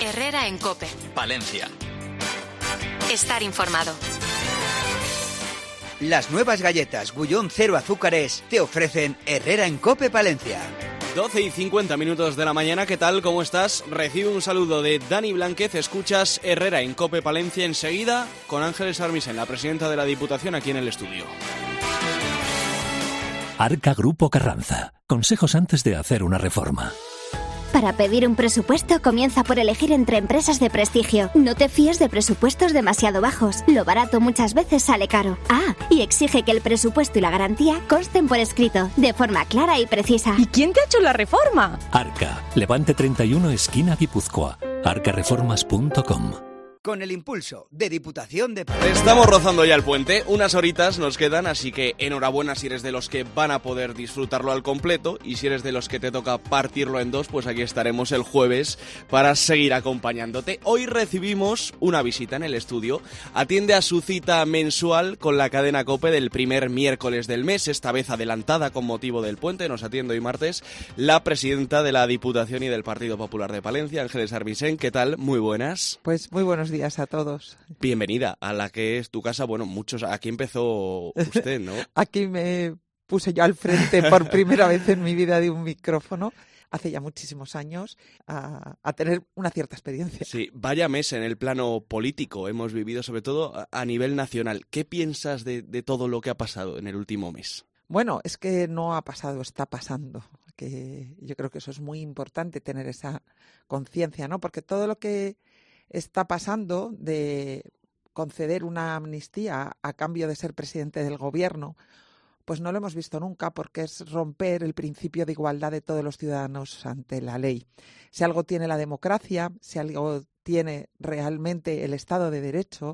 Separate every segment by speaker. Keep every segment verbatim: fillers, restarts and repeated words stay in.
Speaker 1: Herrera en COPE.
Speaker 2: Palencia.
Speaker 1: Estar informado.
Speaker 3: Las nuevas galletas Gullón cero azúcares te ofrecen Herrera en COPE Palencia.
Speaker 4: doce y cincuenta minutos de la mañana, ¿qué tal? ¿Cómo estás? Recibe un saludo de Dani Blánquez, escuchas Herrera en COPE Palencia enseguida con Ángeles Armisen, la presidenta de la Diputación, aquí en el estudio.
Speaker 5: Arca Grupo Carranza. Consejos antes de hacer una reforma.
Speaker 6: Para pedir un presupuesto, comienza por elegir entre empresas de prestigio. No te fíes de presupuestos demasiado bajos. Lo barato muchas veces sale caro. Ah, y exige que el presupuesto y la garantía consten por escrito, de forma clara y precisa.
Speaker 7: ¿Y quién te ha hecho la reforma?
Speaker 5: Arca. Levante treinta y uno, esquina Guipúzcoa. arca reformas punto com.
Speaker 3: Con el impulso de Diputación de...
Speaker 4: Estamos rozando ya el puente, unas horitas nos quedan, así que enhorabuena si eres de los que van a poder disfrutarlo al completo, y si eres de los que te toca partirlo en dos, pues aquí estaremos el jueves para seguir acompañándote. Hoy recibimos una visita en el estudio, atiende a su cita mensual con la cadena COPE del primer miércoles del mes, esta vez adelantada con motivo del puente, nos atiende hoy martes la presidenta de la Diputación y del Partido Popular de Palencia, Ángeles Armisen. ¿Qué tal? Muy buenas.
Speaker 8: Pues muy buenos días a todos.
Speaker 4: Bienvenida a la que es tu casa. Bueno, muchos, aquí empezó usted, ¿no?
Speaker 8: Aquí me puse yo al frente por primera vez en mi vida de un micrófono, hace ya muchísimos años, a, a tener una cierta experiencia.
Speaker 4: Sí, vaya mes en el plano político hemos vivido, sobre todo a, a nivel nacional. ¿Qué piensas de, de todo lo que ha pasado en el último mes?
Speaker 8: Bueno, es que no ha pasado, está pasando. Que yo creo que eso es muy importante, tener esa conciencia, ¿no? Porque todo lo que está pasando de conceder una amnistía a cambio de ser presidente del gobierno, pues no lo hemos visto nunca, porque es romper el principio de igualdad de todos los ciudadanos ante la ley. Si algo tiene la democracia, si algo tiene realmente el Estado de Derecho,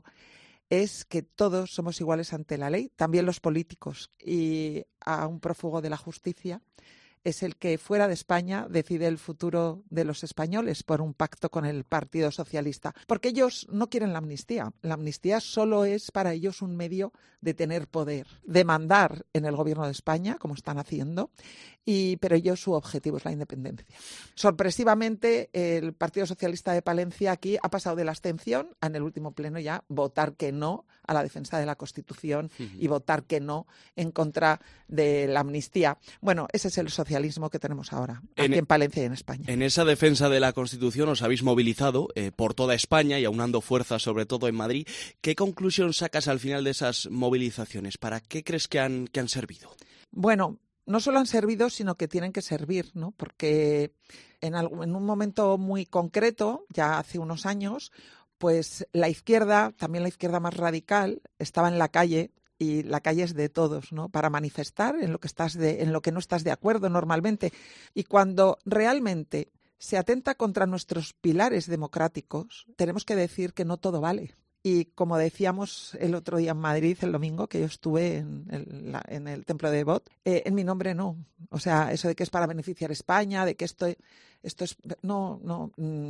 Speaker 8: es que todos somos iguales ante la ley, también los políticos. Y a un prófugo de la justicia es el que fuera de España decide el futuro de los españoles por un pacto con el Partido Socialista. Porque ellos no quieren la amnistía. La amnistía solo es para ellos un medio de tener poder, de mandar en el gobierno de España, como están haciendo, y, pero ellos su objetivo es la independencia. Sorpresivamente, el Partido Socialista de Palencia aquí ha pasado de la abstención a, en el último pleno, ya votar que no a la defensa de la Constitución uh-huh. y votar que no en contra de la amnistía. Bueno, ese es el socialismo que tenemos ahora, aquí en, en Palencia y en España.
Speaker 4: En esa defensa de la Constitución os habéis movilizado eh, por toda España y aunando fuerzas, sobre todo en Madrid. ¿Qué conclusión sacas al final de esas movilizaciones? ¿Para qué crees que han, que han servido?
Speaker 8: Bueno, no solo han servido, sino que tienen que servir, ¿no? Porque en, algún, en un momento muy concreto, ya hace unos años, pues la izquierda, también la izquierda más radical, estaba en la calle, y la calle es de todos, ¿no? Para manifestar en lo que estás de, en lo que no estás de acuerdo normalmente. Y cuando realmente se atenta contra nuestros pilares democráticos, tenemos que decir que no todo vale. Y como decíamos el otro día en Madrid, el domingo, que yo estuve en el, la, en el templo de Devot, eh, en mi nombre no. O sea, eso de que es para beneficiar a España, de que esto, esto es... No, no,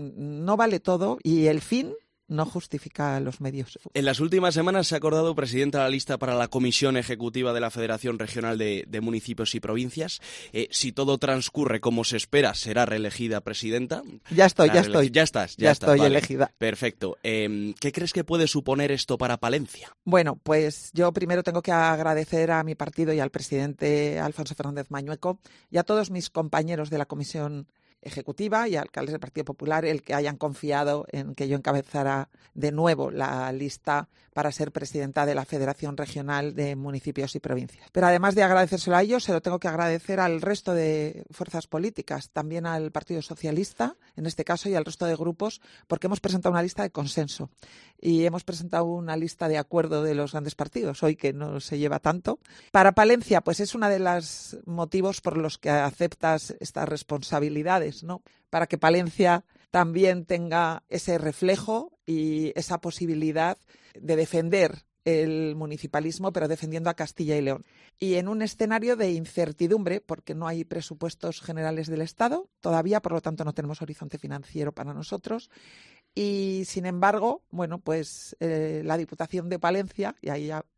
Speaker 8: no vale todo, y el fin no justifica los medios.
Speaker 4: En las últimas semanas se ha acordado presidenta de la lista para la Comisión Ejecutiva de la Federación Regional de, de Municipios y Provincias. Eh, si todo transcurre como se espera, será reelegida presidenta.
Speaker 8: Ya estoy, ya estoy.
Speaker 4: Ya estás, ya,
Speaker 8: ya
Speaker 4: estás.
Speaker 8: estoy
Speaker 4: Vale.
Speaker 8: elegida.
Speaker 4: Perfecto. Eh, ¿Qué crees que puede suponer esto para Palencia?
Speaker 8: Bueno, pues yo primero tengo que agradecer a mi partido y al presidente Alfonso Fernández Mañueco y a todos mis compañeros de la Comisión Ejecutiva y alcaldes del Partido Popular el que hayan confiado en que yo encabezara de nuevo la lista para ser presidenta de la Federación Regional de Municipios y Provincias. Pero además de agradecérselo a ellos, se lo tengo que agradecer al resto de fuerzas políticas, también al Partido Socialista, en este caso, y al resto de grupos, porque hemos presentado una lista de consenso y hemos presentado una lista de acuerdo de los grandes partidos, hoy que no se lleva tanto. Para Palencia, pues es uno de los motivos por los que aceptas estas responsabilidades, ¿no? Para que Palencia también tenga ese reflejo y esa posibilidad de defender el municipalismo, pero defendiendo a Castilla y León. Y en un escenario de incertidumbre, porque no hay presupuestos generales del Estado todavía, por lo tanto no tenemos horizonte financiero para nosotros. Y, sin embargo, bueno, pues eh, la Diputación de Palencia, y ahí ya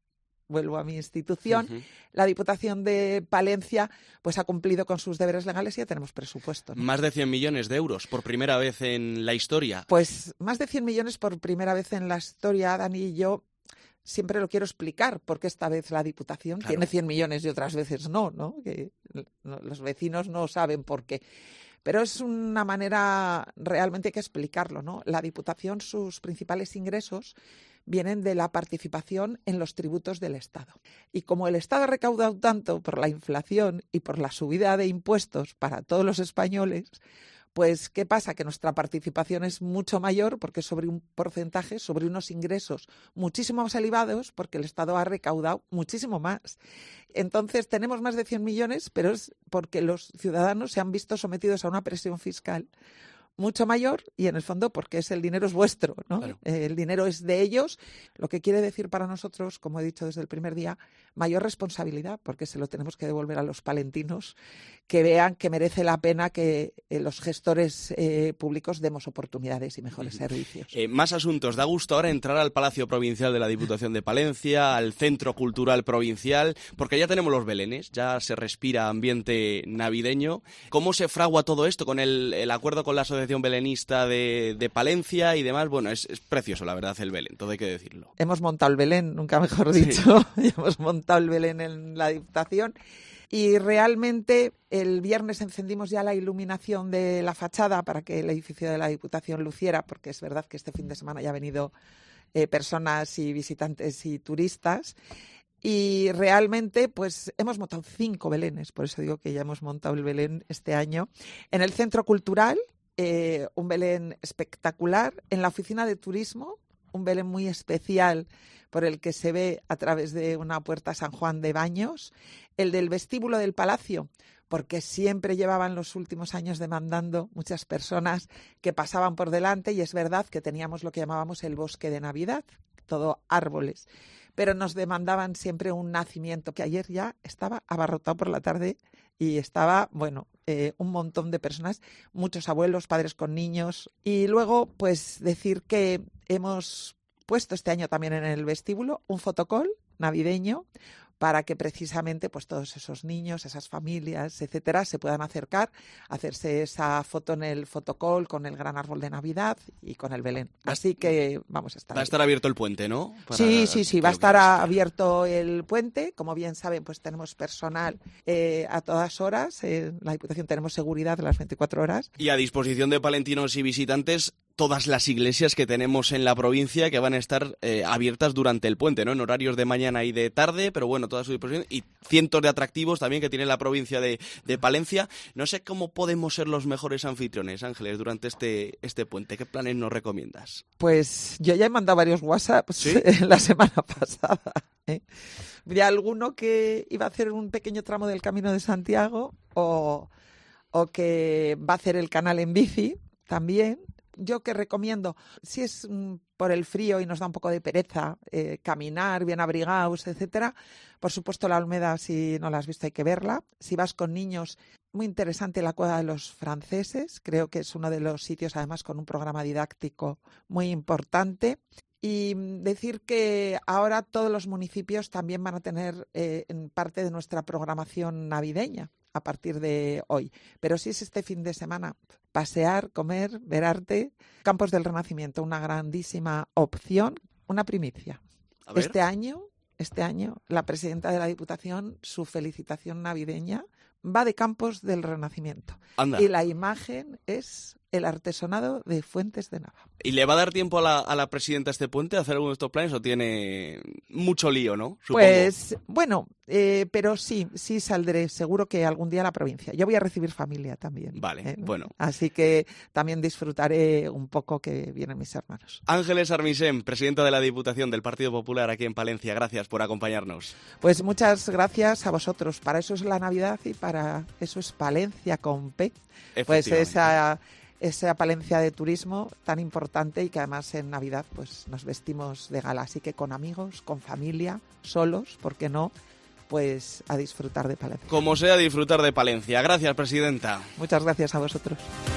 Speaker 8: vuelvo a mi institución.
Speaker 4: Uh-huh.
Speaker 8: La Diputación de Palencia pues ha cumplido con sus deberes legales y ya tenemos presupuesto, ¿no?
Speaker 4: Más de cien millones de euros por primera vez en la historia.
Speaker 8: Pues más de cien millones por primera vez en la historia, Dani, y yo siempre lo quiero explicar, porque esta vez la Diputación
Speaker 4: Claro.
Speaker 8: tiene cien millones y otras veces no, ¿no? Que no, los vecinos no saben por qué. Pero es una manera, realmente hay que explicarlo, ¿no? La Diputación, sus principales ingresos vienen de la participación en los tributos del Estado. Y como el Estado ha recaudado tanto por la inflación y por la subida de impuestos para todos los españoles, pues, ¿qué pasa? Que nuestra participación es mucho mayor porque sobre un porcentaje, sobre unos ingresos muchísimo más elevados, porque el Estado ha recaudado muchísimo más. Entonces, tenemos más de cien millones, pero es porque los ciudadanos se han visto sometidos a una presión fiscal mucho mayor y, en el fondo, porque es el dinero es vuestro, ¿no?
Speaker 4: Claro.
Speaker 8: Eh, el dinero es de ellos, lo que quiere decir para nosotros, como he dicho desde el primer día, mayor responsabilidad, porque se lo tenemos que devolver a los palentinos, que vean que merece la pena que eh, los gestores eh, públicos demos oportunidades y mejores
Speaker 4: Uh-huh.
Speaker 8: servicios.
Speaker 4: Eh, más asuntos. Da gusto ahora entrar al Palacio Provincial de la Diputación de Palencia, al Centro Cultural Provincial, porque ya tenemos los belenes, ya se respira ambiente navideño. ¿Cómo se fragua todo esto con el, el acuerdo con la Asociación Belenista de, de Palencia y demás? Bueno, es, es precioso, la verdad, el Belén, todo hay que decirlo.
Speaker 8: Hemos montado el Belén, nunca mejor dicho, sí. Hemos montado el Belén en la Diputación. Y realmente el viernes encendimos ya la iluminación de la fachada para que el edificio de la Diputación luciera, porque es verdad que este fin de semana ya han venido eh, personas y visitantes y turistas. Y realmente pues hemos montado cinco belenes, por eso digo que ya hemos montado el Belén este año. En el Centro Cultural, eh, un Belén espectacular. En la Oficina de Turismo, un Belén muy especial por el que se ve a través de una puerta San Juan de Baños. El del vestíbulo del Palacio, porque siempre llevaban los últimos años demandando muchas personas que pasaban por delante, y es verdad que teníamos lo que llamábamos el bosque de Navidad, todo árboles, pero nos demandaban siempre un nacimiento, que ayer ya estaba abarrotado por la tarde y estaba, bueno, eh, un montón de personas, muchos abuelos, padres con niños. Y luego, pues decir que hemos puesto este año también en el vestíbulo un fotocall navideño para que precisamente pues todos esos niños, esas familias, etcétera, se puedan acercar, hacerse esa foto en el fotocall con el gran árbol de Navidad y con el Belén. Así que vamos a estar.
Speaker 4: Va a estar abierto el puente, ¿no? Para
Speaker 8: sí, sí, sí, va a
Speaker 4: que
Speaker 8: estar
Speaker 4: quieras.
Speaker 8: abierto el puente. Como bien saben, pues tenemos personal eh, a todas horas. En la Diputación tenemos seguridad las veinticuatro horas.
Speaker 4: Y a disposición de palentinos y visitantes, todas las iglesias que tenemos en la provincia que van a estar eh, abiertas durante el puente, ¿no? En horarios de mañana y de tarde, pero bueno, toda su disposición. Y cientos de atractivos también que tiene la provincia de, de Palencia. No sé cómo podemos ser los mejores anfitriones, Ángeles, durante este, este puente. ¿Qué planes nos recomiendas?
Speaker 8: Pues yo ya he mandado varios WhatsApps
Speaker 4: ¿Sí?
Speaker 8: la semana pasada. ¿eh? De alguno que iba a hacer un pequeño tramo del Camino de Santiago o, o que va a hacer el canal en bici también. Yo que recomiendo, si es mm, por el frío y nos da un poco de pereza eh, caminar bien abrigados, etcétera, por supuesto la Olmeda, si no la has visto hay que verla. Si vas con niños, muy interesante la Cueva de los Franceses, creo que es uno de los sitios además con un programa didáctico muy importante. Y decir que ahora todos los municipios también van a tener eh, en parte de nuestra programación navideña a partir de hoy. Pero si es este fin de semana, pasear, comer, ver arte, Campos del Renacimiento, una grandísima opción, una primicia.
Speaker 4: A ver.
Speaker 8: Este año, este año, la presidenta de la Diputación, su felicitación navideña va de Campos del Renacimiento.
Speaker 4: Anda.
Speaker 8: Y la imagen es el artesonado de Fuentes de Nava.
Speaker 4: ¿Y le va a dar tiempo a la, a la presidenta este puente a hacer alguno de estos planes o tiene mucho lío, no? Supongo.
Speaker 8: Pues, bueno, eh, pero sí, sí saldré seguro que algún día a la provincia. Yo voy a recibir familia también.
Speaker 4: Vale,
Speaker 8: ¿eh?
Speaker 4: bueno.
Speaker 8: Así que también disfrutaré un poco que vienen mis hermanos.
Speaker 4: Ángeles Armisen, presidenta de la Diputación del Partido Popular aquí en Palencia. Gracias por acompañarnos.
Speaker 8: Pues muchas gracias a vosotros. Para eso es la Navidad y para eso es Palencia con P. Pues esa... esa Palencia de turismo tan importante y que además en Navidad pues nos vestimos de gala. Así que con amigos, con familia, solos, ¿por qué no? Pues a disfrutar de Palencia.
Speaker 4: Como sea, disfrutar de Palencia. Gracias, presidenta.
Speaker 8: Muchas gracias a vosotros.